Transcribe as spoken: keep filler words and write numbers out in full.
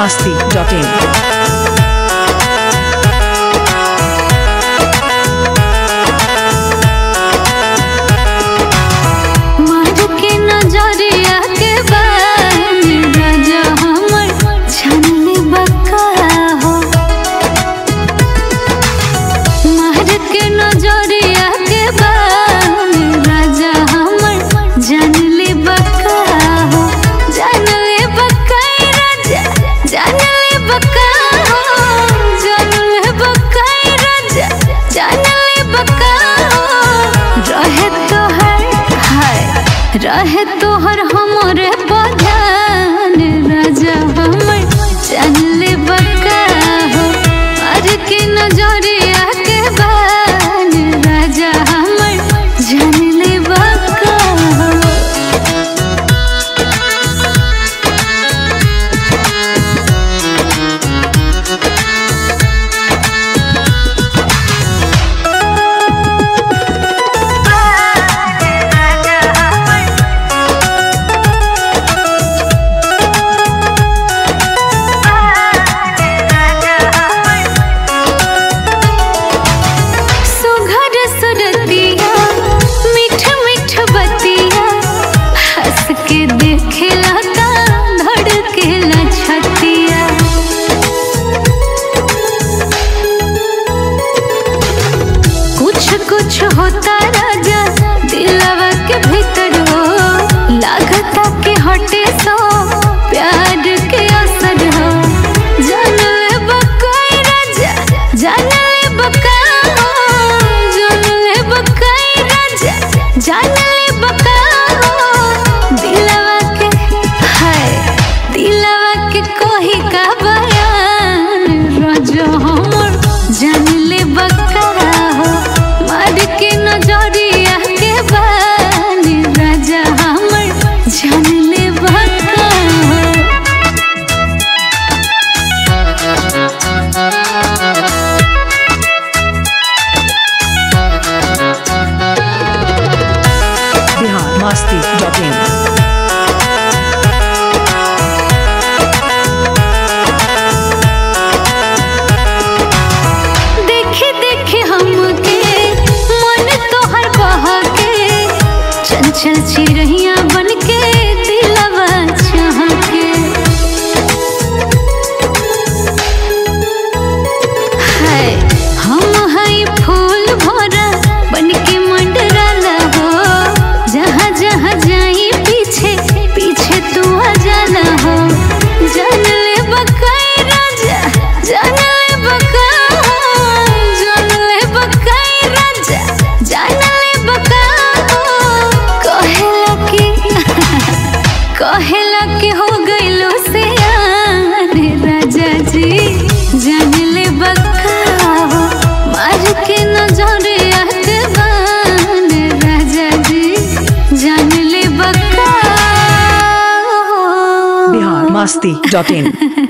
masti dot in. रहे तोहर हमरे बधान राजा हमर चले बका हो मार के नजरिया के बान राजा हमर जानले बका हो। कुछ होता राजा दिलवा के भीतर हो लागता के हटे सो प्यार के असर हो जान ले बका राजा जान ले बका हो जान ले बका राजा जान ले बका हो दिलवा के हाय दिलवा के कोही का बयान राजा हमर जान ले बका हो के नजरिया के बान राजा हमर जानले बका Bihar masti dot in. चल चिरहिया बन के दिलवा चाह के है हम हई फूल भरा बन के मंडराला हो जहाँ जहाँ जाई पीछे पीछे तू आ जाना हो जान ले बका राजा जान ले बका जान ले बका राजा जान ले बका कहेला के हो गइलो से यार राजा जी जान ले बका हो मार के नजरिया के बान राजा जी जान ले बका हो। Bihar masti dot in.